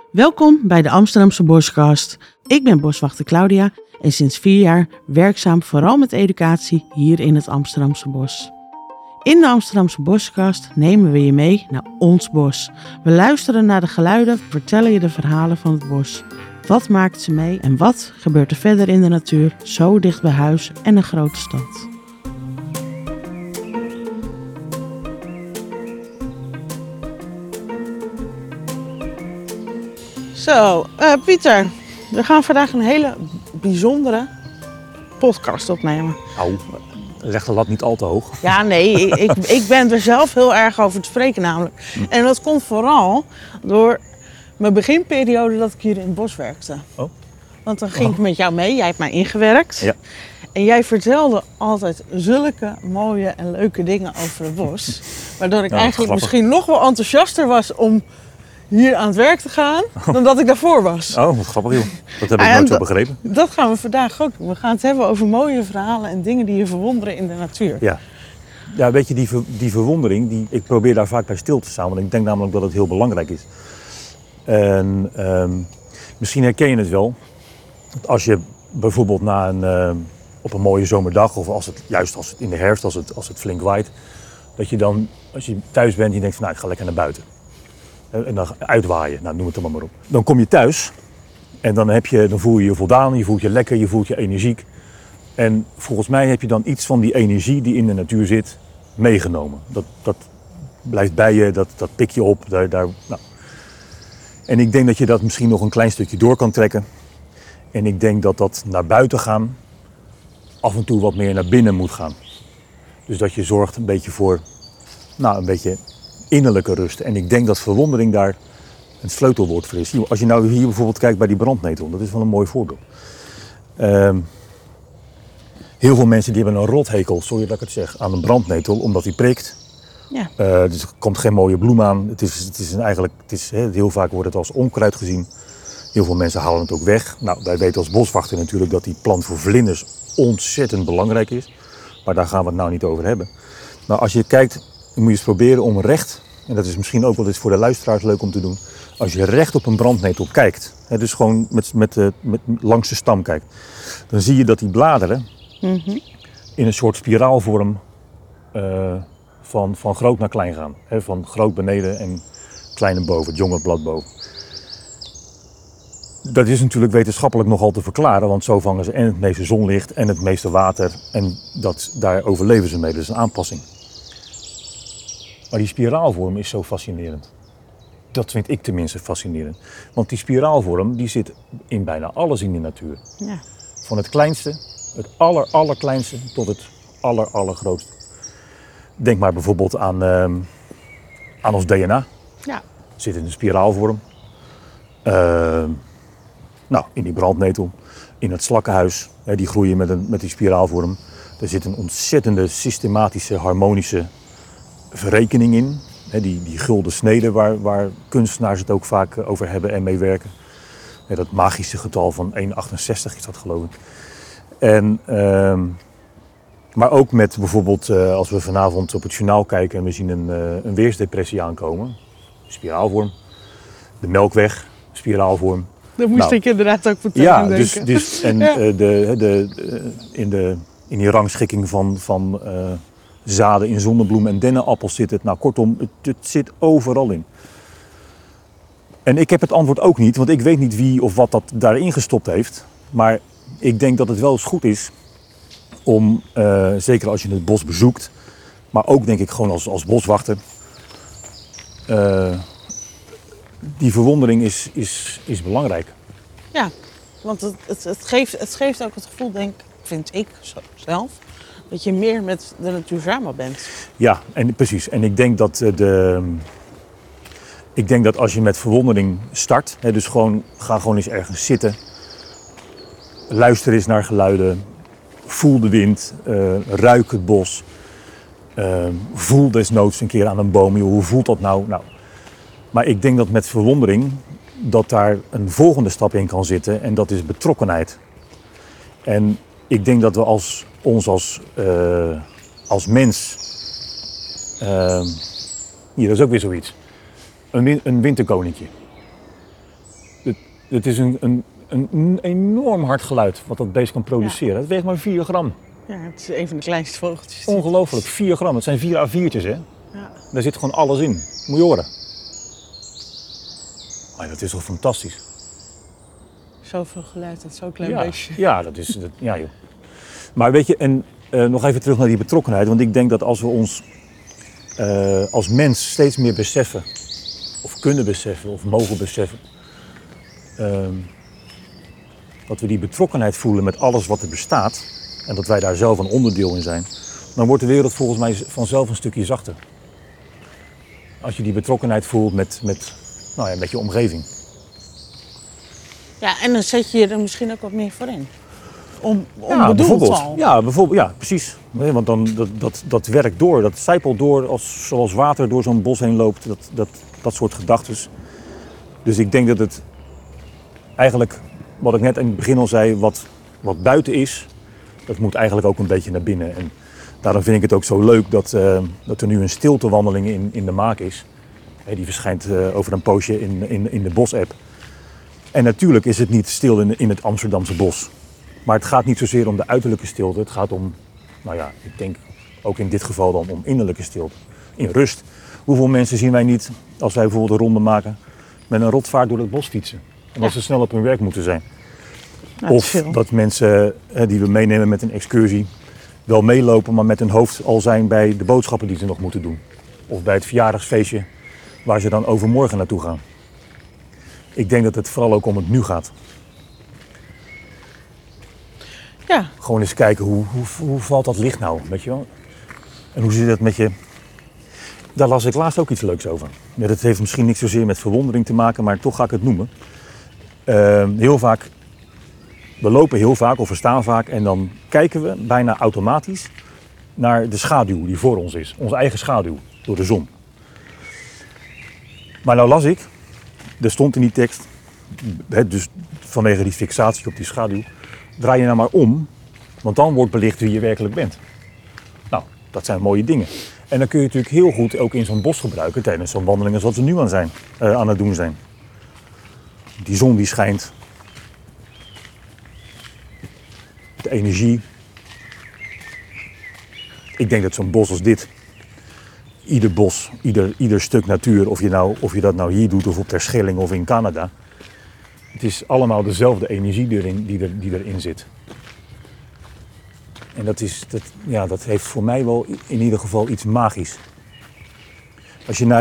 Welkom bij de Amsterdamse Boskast. Ik ben boswachter Claudia en sinds 4 jaar werkzaam vooral met educatie hier in het Amsterdamse bos. In de Amsterdamse Boskast nemen we je mee naar ons bos. We luisteren naar de geluiden, vertellen je de verhalen van het bos. Wat maakt ze mee en wat gebeurt er verder in de natuur, zo dicht bij huis en een grote stad? Zo, Pieter, we gaan vandaag een hele bijzondere podcast opnemen. Nou, leg de lat niet al te hoog. Ja, nee, ik ben er zelf heel erg over te spreken namelijk. En dat komt vooral door mijn beginperiode dat ik hier in het bos werkte. Oh. Want dan ging ik met jou mee, jij hebt mij ingewerkt. Ja. En jij vertelde altijd zulke mooie en leuke dingen over het bos. Waardoor ik eigenlijk grappig. misschien nog wel enthousiaster was om hier aan het werk te gaan dan dat ik daarvoor was. Oh, wat grappig joh. Dat heb ik nooit zo begrepen. Dat gaan we vandaag ook doen. We gaan het hebben over mooie verhalen en dingen die je verwonderen in de natuur. Ja, weet je, die verwondering, ik probeer daar vaak bij stil te staan. Want ik denk namelijk dat het heel belangrijk is. En misschien herken je het wel. Als je bijvoorbeeld op een mooie zomerdag, of als het in de herfst, als het flink waait. Dat je dan, als je thuis bent, je denkt van nou, ik ga lekker naar buiten. En dan uitwaaien, nou, noem het er maar op. Dan kom je thuis en dan voel je je voldaan, je voelt je lekker, je voelt je energiek. En volgens mij heb je dan iets van die energie die in de natuur zit meegenomen. Dat blijft bij je, dat pik je op. Nou. En ik denk dat je dat misschien nog een klein stukje door kan trekken. En ik denk dat naar buiten gaan af en toe wat meer naar binnen moet gaan. Dus dat je zorgt een beetje voor een beetje innerlijke rust. En ik denk dat verwondering daar een sleutelwoord voor is. Als je nou hier bijvoorbeeld kijkt bij die brandnetel, dat is wel een mooi voorbeeld. Heel veel mensen die hebben een rothekel, sorry dat ik het zeg, aan een brandnetel, omdat die prikt. Ja. Dus er komt geen mooie bloem aan. Heel vaak wordt het als onkruid gezien. Heel veel mensen halen het ook weg. Nou, wij weten als boswachter natuurlijk dat die plant voor vlinders ontzettend belangrijk is. Maar daar gaan we het nou niet over hebben. Nou, als je kijkt, dan moet je eens proberen om recht, en dat is misschien ook wel eens voor de luisteraars leuk om te doen. Als je recht op een brandnetel kijkt, dus gewoon met langs de stam kijkt, dan zie je dat die bladeren in een soort spiraalvorm van groot naar klein gaan. Van groot beneden en klein naar boven, het jonge blad boven. Dat is natuurlijk wetenschappelijk nogal te verklaren, want zo vangen ze en het meeste zonlicht en het meeste water. En daar overleven ze mee, dat is een aanpassing. Maar die spiraalvorm is zo fascinerend. Dat vind ik tenminste fascinerend. Want die spiraalvorm die zit in bijna alles in de natuur. Ja. Van het kleinste, het allerkleinste tot het allergrootste. Denk maar bijvoorbeeld aan ons DNA. Ja. Het zit in een spiraalvorm. In die brandnetel, in het slakkenhuis, die groeien met die spiraalvorm. Er zit een ontzettende systematische, harmonische verrekening in. Die gulden snede waar kunstenaars het ook vaak over hebben en mee werken. Dat magische getal van 1,68 is dat, geloof ik. Maar ook met bijvoorbeeld, als we vanavond op het journaal kijken en we zien een weersdepressie aankomen. Spiraalvorm. De Melkweg, spiraalvorm. Daar moest ik inderdaad ook meteen aan denken. In die rangschikking van zaden in zonnebloem en dennenappels zit het. Nou, kortom, het zit overal in. En ik heb het antwoord ook niet, want ik weet niet wie of wat dat daarin gestopt heeft. Maar ik denk dat het wel eens goed is om, zeker als je het bos bezoekt, maar ook denk ik gewoon als boswachter, die verwondering is belangrijk. Ja, want het geeft ook het gevoel, vind ik zelf, dat je meer met de natuur samen bent. Ja, en precies. En ik denk dat als je met verwondering start, dus ga gewoon eens ergens zitten, luister eens naar geluiden, voel de wind, ruik het bos, voel desnoods een keer aan een boom. Hoe voelt dat nou? Maar ik denk dat met verwondering dat daar een volgende stap in kan zitten en dat is betrokkenheid. En ik denk dat we als mens, hier is ook weer zoiets, een winterkoninkje. het is een enorm hard geluid wat dat beest kan produceren. Het weegt maar 4 gram. Ja, het is een van de kleinste vogeltjes. Ongelooflijk, 4 gram. Het zijn 4 A4'tjes, hè? Ja. Daar zit gewoon alles in. Moet je horen. Maar dat is toch fantastisch? Zoveel geluid, dat zo'n klein Ja, beestje. ja, ja, joh. Maar weet je, en nog even terug naar die betrokkenheid. Want ik denk dat als we ons als mens steeds meer beseffen, of kunnen beseffen, of mogen beseffen, dat we die betrokkenheid voelen met alles wat er bestaat, en dat wij daar zelf een onderdeel in zijn, dan wordt de wereld volgens mij vanzelf een stukje zachter. Als je die betrokkenheid voelt met je omgeving. Ja, en dan zet je je er misschien ook wat meer voor in. Ja, Onbedoeld al. Ja, precies. Nee, want dan, dat werkt door, dat sijpelt door zoals water door zo'n bos heen loopt. Dat soort gedachtes. Dus ik denk dat het eigenlijk, wat ik net in het begin al zei, wat buiten is, dat moet eigenlijk ook een beetje naar binnen. En daarom vind ik het ook zo leuk dat er nu een stiltewandeling in de maak is. Die verschijnt over een poosje in de Bos-app. En natuurlijk is het niet stil in het Amsterdamse bos. Maar het gaat niet zozeer om de uiterlijke stilte. Het gaat om, ik denk ook in dit geval dan om innerlijke stilte. In rust. Hoeveel mensen zien wij niet, als wij bijvoorbeeld een ronde maken, met een rotvaart door het bos fietsen. En als ze snel op hun werk moeten zijn. Nou, Of dat mensen die we meenemen met een excursie wel meelopen, maar met hun hoofd al zijn bij de boodschappen die ze nog moeten doen. Of bij het verjaardagsfeestje waar ze dan overmorgen naartoe gaan. Ik denk dat het vooral ook om het nu gaat. Ja. Gewoon eens kijken, hoe valt dat licht nou, weet je wel? En hoe zit het met je... Daar las ik laatst ook iets leuks over. Ja, dat heeft misschien niet zozeer met verwondering te maken, maar toch ga ik het noemen. Heel vaak, we lopen heel vaak of we staan vaak en dan kijken we bijna automatisch naar de schaduw die voor ons is. Onze eigen schaduw, door de zon. Maar nou las ik, er stond in die tekst, dus vanwege die fixatie op die schaduw, draai je nou maar om, want dan wordt belicht wie je werkelijk bent. Nou, dat zijn mooie dingen. En dan kun je natuurlijk heel goed ook in zo'n bos gebruiken tijdens zo'n wandelingen zoals we nu aan het doen zijn. Die zon die schijnt. De energie. Ik denk dat zo'n bos als dit, ieder bos, ieder stuk natuur, of je dat nou hier doet of op Terschelling of in Canada, het is allemaal dezelfde energie die erin zit. En dat heeft voor mij wel in ieder geval iets magisch. Als je naar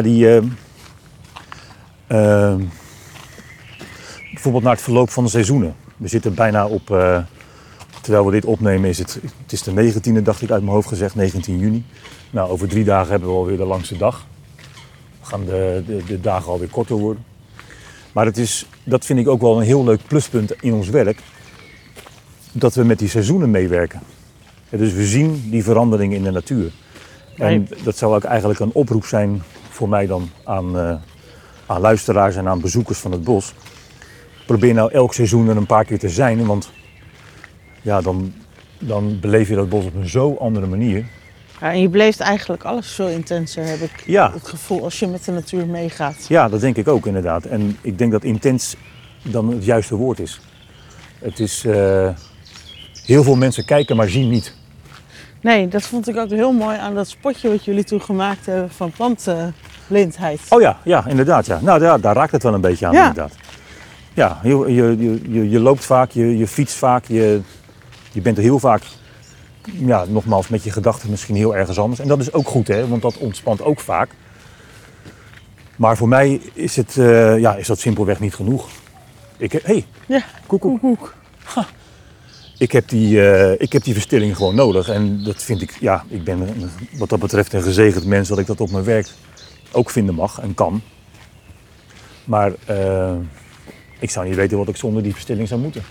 bijvoorbeeld naar het verloop van de seizoenen. We zitten bijna op, terwijl we dit opnemen het is de 19e, dacht ik uit mijn hoofd gezegd, 19 juni. Nou, over 3 dagen hebben we alweer de langste dag. Dan gaan de dagen alweer korter worden. Maar dat vind ik ook wel een heel leuk pluspunt in ons werk. Dat we met die seizoenen meewerken. Ja, dus we zien die verandering in de natuur. En dat zou ook eigenlijk een oproep zijn voor mij dan aan luisteraars en aan bezoekers van het bos. Probeer nou elk seizoen er een paar keer te zijn, want ja, dan beleef je dat bos op een zo andere manier. Ja, en je beleeft eigenlijk alles veel intenser, heb ik het gevoel, als je met de natuur meegaat. Ja, dat denk ik ook inderdaad. En ik denk dat intens dan het juiste woord is. Het is... heel veel mensen kijken, maar zien niet. Nee, dat vond ik ook heel mooi aan dat spotje wat jullie toen gemaakt hebben van plantenblindheid. Oh ja, inderdaad. Ja. Nou ja, daar raakt het wel een beetje aan, inderdaad. Ja, je loopt vaak, je fietst vaak, je bent er heel vaak, ja, nogmaals, met je gedachten misschien heel ergens anders. En dat is ook goed, hè, want dat ontspant ook vaak. Maar voor mij is is dat simpelweg niet genoeg. Koekoek. Ik heb die verstilling gewoon nodig en dat vind ik, ik ben wat dat betreft een gezegend mens dat ik dat op mijn werk ook vinden mag en kan. Maar ik zou niet weten wat ik zonder die verstilling zou moeten.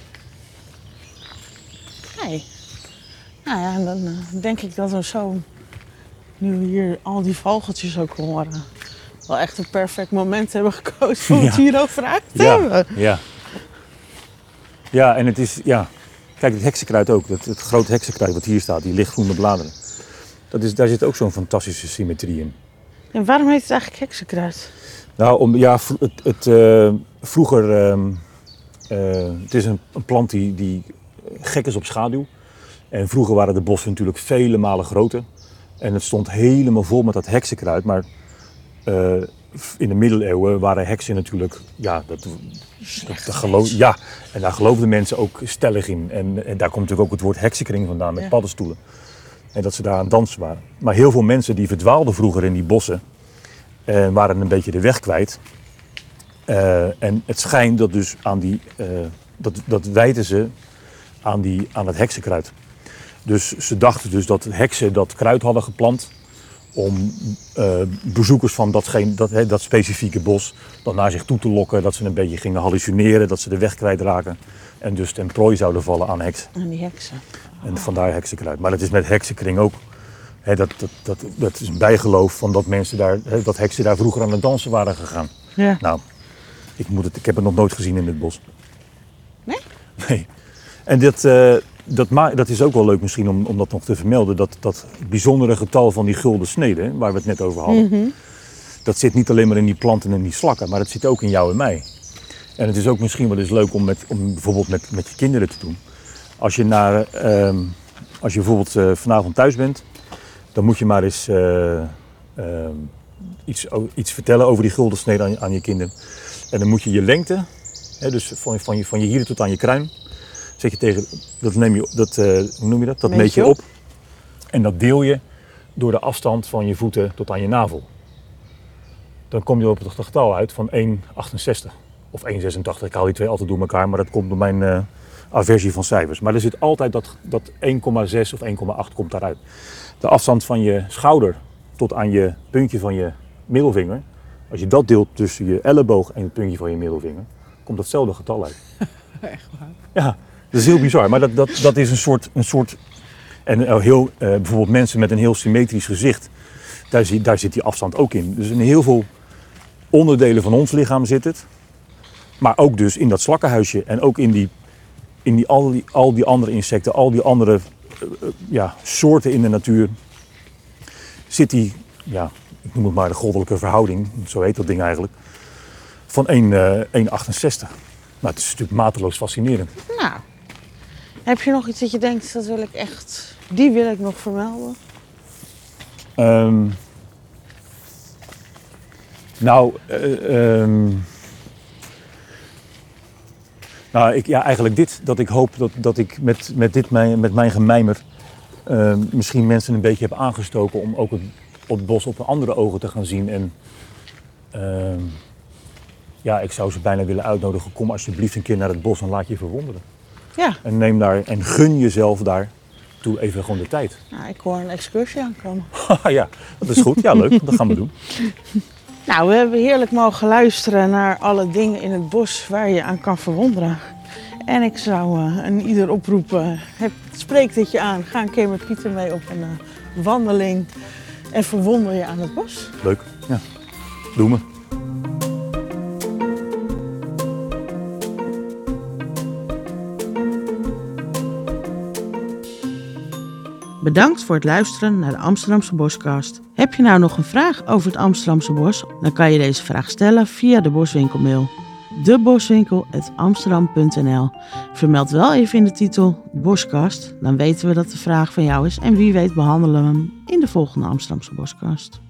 Nee. Nou ja, dan denk ik dat we zo, nu we hier al die vogeltjes ook horen, wel echt een perfect moment hebben gekozen om het hierover uit te hebben. Ja, en het is, kijk, het heksenkruid ook, het grote heksenkruid wat hier staat, die lichtgroene bladeren. Daar zit ook zo'n fantastische symmetrie in. En waarom heet het eigenlijk heksenkruid? Nou, vroeger Het is een plant die gek is op schaduw. En vroeger waren de bossen natuurlijk vele malen groter. En het stond helemaal vol met dat heksenkruid. Maar in de middeleeuwen waren heksen natuurlijk... Ja, en daar geloofden mensen ook stellig in. En daar komt natuurlijk ook het woord heksenkring vandaan met paddenstoelen. En dat ze daar aan het dansen waren. Maar heel veel mensen die verdwaalden vroeger in die bossen. En waren een beetje de weg kwijt. En het schijnt dat dus aan die... dat wijten ze aan het heksenkruid. Dus ze dachten dus dat heksen dat kruid hadden geplant om bezoekers van dat specifieke bos dan naar zich toe te lokken. Dat ze een beetje gingen hallucineren, dat ze de weg kwijtraken. En dus ten prooi zouden vallen aan heksen. Aan die heksen. En vandaar heksenkruid. Maar dat is met heksenkring ook. Dat is een bijgeloof van dat mensen daar, dat heksen daar vroeger aan het dansen waren gegaan. Ja. Nou, ik heb het nog nooit gezien in het bos. Nee? Nee. En dat is ook wel leuk misschien om dat nog te vermelden. Dat bijzondere getal van die gulden snede, waar we het net over hadden. Mm-hmm. Dat zit niet alleen maar in die planten en die slakken, maar het zit ook in jou en mij. En het is ook misschien wel eens leuk om bijvoorbeeld met je kinderen te doen. Als je bijvoorbeeld vanavond thuis bent, dan moet je maar eens iets vertellen over die gulden snede aan je kinderen. En dan moet je lengte, dus van je hier tot aan je kruin, zet je tegen, hoe noem je dat? Dat meet je op. En dat deel je door de afstand van je voeten tot aan je navel. Dan kom je op het getal uit van 1,68 of 1,86. Ik haal die twee altijd door elkaar, maar dat komt door mijn aversie van cijfers. Maar er zit altijd dat 1,6 of 1,8 komt daaruit. De afstand van je schouder tot aan je puntje van je middelvinger, als je dat deelt tussen je elleboog en het puntje van je middelvinger, komt datzelfde getal uit. Echt waar? Ja, dat is heel bizar. Maar dat is een soort en bijvoorbeeld mensen met een heel symmetrisch gezicht, daar zit die afstand ook in. Dus in heel veel onderdelen van ons lichaam zit het. Maar ook dus in dat slakkenhuisje en ook al die andere insecten, al die andere soorten in de natuur zit die, ik noem het maar de goddelijke verhouding, zo heet dat ding eigenlijk, van 1,68. Nou, het is natuurlijk mateloos fascinerend. Nou, heb je nog iets dat je denkt, die wil ik nog vermelden? Eigenlijk dit. Dat ik hoop dat ik met mijn gemijmer misschien mensen een beetje heb aangestoken om ook het bos op andere ogen te gaan zien. En ik zou ze bijna willen uitnodigen. Kom alsjeblieft een keer naar het bos en laat je verwonderen. Ja. En gun jezelf daartoe even gewoon de tijd. Nou, ik hoor een excursie aankomen. Ja, dat is goed. Ja, leuk. Dat gaan we doen. Nou, we hebben heerlijk mogen luisteren naar alle dingen in het bos waar je aan kan verwonderen. En ik zou ieder oproepen, spreek dit je aan. Ga een keer met Pieter mee op een wandeling en verwonder je aan het bos. Leuk, ja. Doe me. Bedankt voor het luisteren naar de Amsterdamse Boscast. Heb je nou nog een vraag over het Amsterdamse bos? Dan kan je deze vraag stellen via de Boswinkelmail. deboswinkel@amsterdam.nl. Vermeld wel even in de titel Boscast, dan weten we dat de vraag van jou is en wie weet behandelen we hem in de volgende Amsterdamse Boscast.